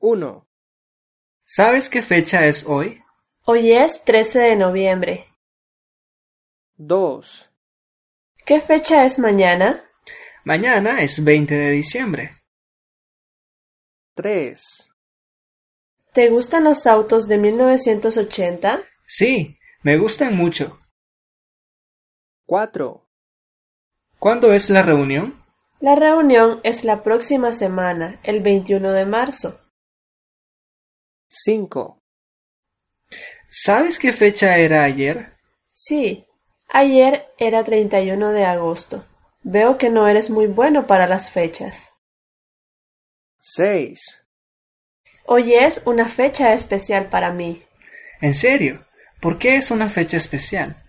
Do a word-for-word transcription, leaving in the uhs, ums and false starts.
Uno. ¿Sabes qué fecha es hoy? Hoy es trece de noviembre. Dos. ¿Qué fecha es mañana? Mañana es veinte de diciembre. Tres. ¿Te gustan los autos de mil novecientos ochenta? Sí, me gustan mucho. Cuatro. ¿Cuándo es la reunión? La reunión es la próxima semana, el veintiuno de marzo. Cinco. ¿Sabes qué fecha era ayer? Sí, ayer era treinta y uno de agosto. Veo que no eres muy bueno para las fechas. Seis. Hoy es una fecha especial para mí. ¿En serio? ¿Por qué es una fecha especial?